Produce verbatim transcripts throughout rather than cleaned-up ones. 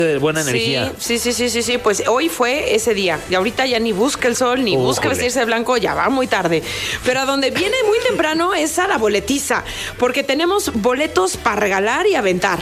de buena energía. Sí, sí, sí, sí, sí, pues hoy fue ese día. Y ahorita ya ni busca el sol, ni Újole. busca vestirse de blanco, ya va muy tarde. Pero a donde viene muy temprano es a la boletiza, porque tenemos boletos para regalar y aventar.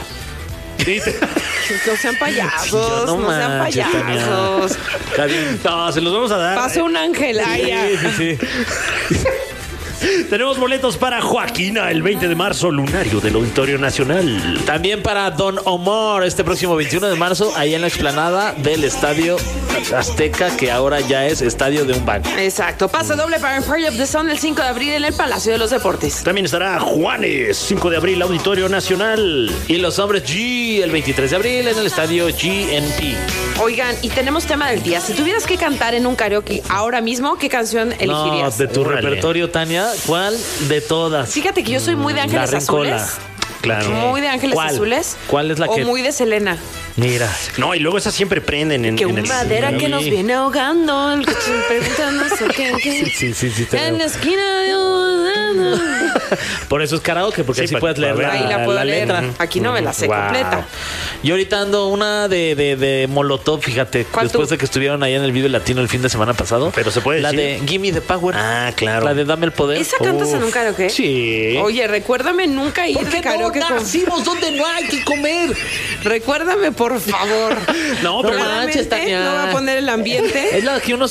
No sean payasos, Yo no, no sean manches, payasos. Tania. No, se los vamos a dar. Pasó un ángel ahí. Sí, sí, sí. Tenemos boletos para Joaquina el veinte de marzo, lunario del Auditorio Nacional. También para Don Omar este próximo veintiuno de marzo, ahí en la explanada del Estadio Azteca, que ahora ya es Estadio de un banco. Exacto. Pase doble para Empire of the Sun el cinco de abril en el Palacio de los Deportes. También estará Juanes, cinco de abril, Auditorio Nacional. Y los hombres G el veintitrés de abril en el Estadio G N P. Oigan, y tenemos tema del día. Si tuvieras que cantar en un karaoke ahora mismo, ¿qué canción elegirías? No, de tu Órale. repertorio, Tania, ¿cuál de todas? Fíjate que yo soy muy de Ángeles La Rincola. Azules. Claro. Muy de Ángeles ¿Cuál? Azules. ¿Cuál es la o que...? O muy de Selena. Mira. No, y luego esas siempre prenden en, Que en una el... madera que nos viene ahogando. El que se pregunta no sé qué. qué. Sí, sí, sí. te En veo. la esquina de un... Por eso es karaoke, porque Sí, así pa- puedes leer pa' la, ver. Ahí la puedo la leer. letra. Aquí no me la sé Wow. completa. Yo ahorita ando una de, de, de Molotov, fíjate, ¿Cuál después tú? de que estuvieron allá en el Vive Latino el fin de semana pasado. Pero se puede La decir. de Gimme the Power. Ah, claro. La de Dame el Poder. ¿Esa cantas en un karaoke? Sí. Oye, recuérdame nunca ir de karaoke con... nacimos donde no hay que comer? Recuérdame, por favor. No, pero Claramente manches, Tania. no va a poner el ambiente. Es la que uno